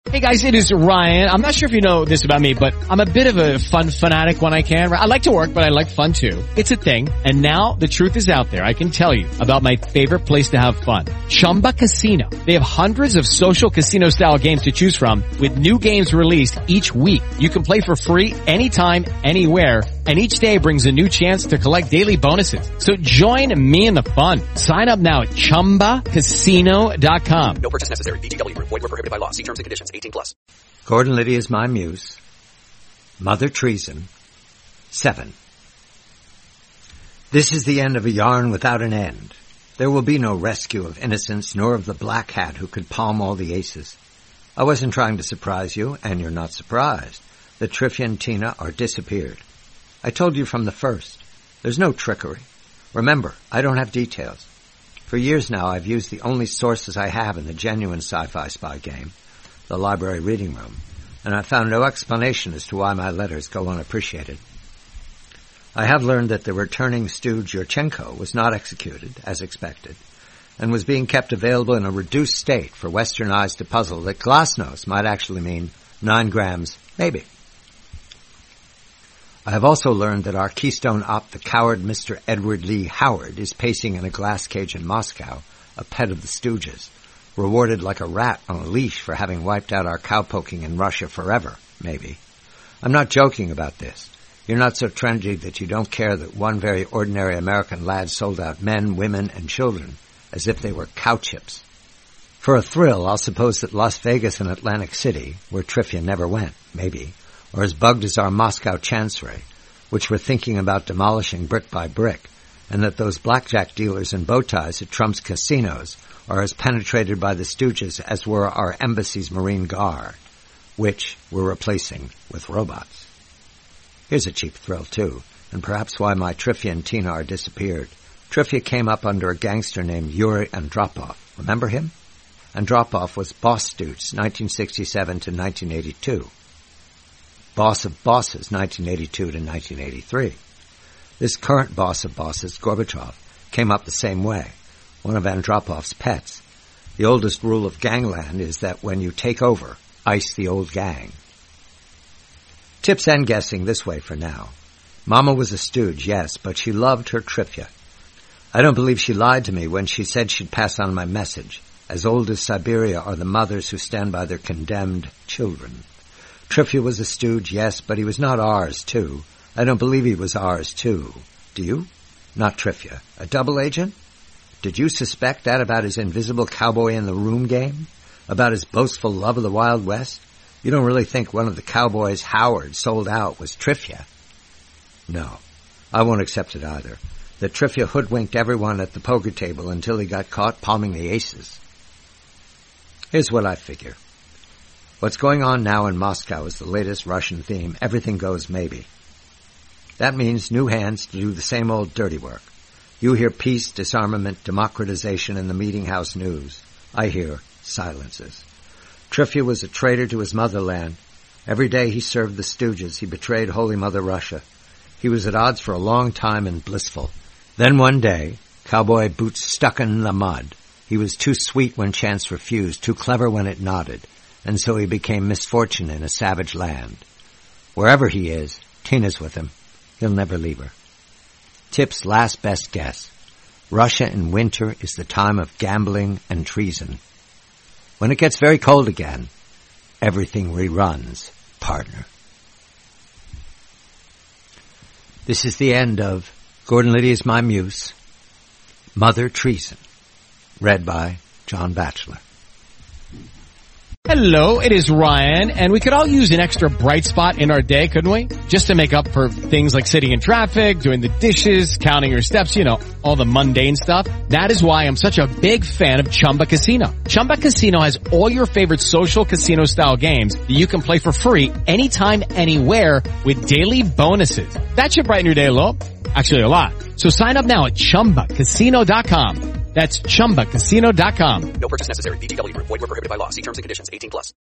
Hey guys, it is Ryan. I'm not sure if you know this about me, but I'm a bit of a fun fanatic when I can. I like to work, but I like fun too. It's a thing. And now the truth is out there. I can tell you about my favorite place to have fun. Chumba Casino. They have hundreds of social casino style games to choose from with new games released each week. You can play for free anytime, anywhere. And each day brings a new chance to collect daily bonuses. So join me in the fun. Sign up now at ChumbaCasino.com. No purchase necessary. VGW. Void where prohibited by law. See terms and conditions. 18+. Gordon Liddy is my muse. Mother Treason. 7. This is the end of a yarn without an end. There will be no rescue of innocence, nor of the black hat who could palm all the aces. I wasn't trying to surprise you, and you're not surprised, that Tryphia and Tina are disappeared. I told you from the first. There's no trickery. Remember, I don't have details. For years now, I've used the only sources I have in the genuine sci-fi spy game, the library reading room, and I found no explanation as to why my letters go unappreciated. I have learned that the returning stooge Yurchenko was not executed, as expected, and was being kept available in a reduced state for Western eyes to puzzle that glasnost might actually mean 9 grams, maybe. I have also learned that our Keystone op, the coward Mr. Edward Lee Howard, is pacing in a glass cage in Moscow, a pet of the Stooges, rewarded like a rat on a leash for having wiped out our cowpoking in Russia forever, maybe. I'm not joking about this. You're not so trendy that you don't care that one very ordinary American lad sold out men, women, and children as if they were cow chips. For a thrill, I'll suppose that Las Vegas and Atlantic City, where Tryphia never went, maybe, or as bugged as our Moscow Chancery, which we're thinking about demolishing brick by brick, and that those blackjack dealers in bow ties at Trump's casinos are as penetrated by the Stooges as were our embassy's Marine Guard, which we're replacing with robots. Here's a cheap thrill, too, and perhaps why my Tryphia and Tina are disappeared. Tryphia came up under a gangster named Yuri Andropov. Remember him? Andropov was Boss Stooge, 1967 to 1982. Boss of Bosses, 1982 to 1983. This current boss of bosses, Gorbachev, came up the same way, one of Andropov's pets. The oldest rule of gangland is that when you take over, ice the old gang. Tips and guessing this way for now. Mama was a stooge, yes, but she loved her Tryphia. I don't believe she lied to me when she said she'd pass on my message. As old as Siberia are the mothers who stand by their condemned children. Tryphia was a stooge, yes, but he was not ours, too. I don't believe he was ours, too. Do you? Not Tryphia. A double agent? Did you suspect that about his invisible cowboy in the room game? About his boastful love of the Wild West? You don't really think one of the cowboys Howard sold out was Tryphia? No, I won't accept it either. That Tryphia hoodwinked everyone at the poker table until he got caught palming the aces. Here's what I figure. What's going on now in Moscow is the latest Russian theme, everything goes maybe. That means new hands to do the same old dirty work. You hear peace, disarmament, democratization in the meeting house news. I hear silences. Tryphia was a traitor to his motherland. Every day he served the Stooges. He betrayed Holy Mother Russia. He was at odds for a long time and blissful. Then one day, cowboy boots stuck in the mud. He was too sweet when chance refused, too clever when it nodded. And so he became misfortune in a savage land. Wherever he is, Tina's with him. He'll never leave her. Tip's last best guess. Russia in winter is the time of gambling and treason. When it gets very cold again, everything reruns, partner. This is the end of Gordon Liddy is My Muse, Mother Treason, read by John Batchelor. Hello, it is Ryan, and we could all use an extra bright spot in our day, couldn't we? Just to make up for things like sitting in traffic, doing the dishes, counting your steps, you know, all the mundane stuff. That is why I'm such a big fan of Chumba Casino. Chumba Casino has all your favorite social casino-style games that you can play for free anytime, anywhere with daily bonuses. That should brighten your day a little. Actually, a lot. So sign up now at ChumbaCasino.com. That's ChumbaCasino.com. No purchase necessary. VGW. Void where prohibited by law. See terms and conditions. 18+.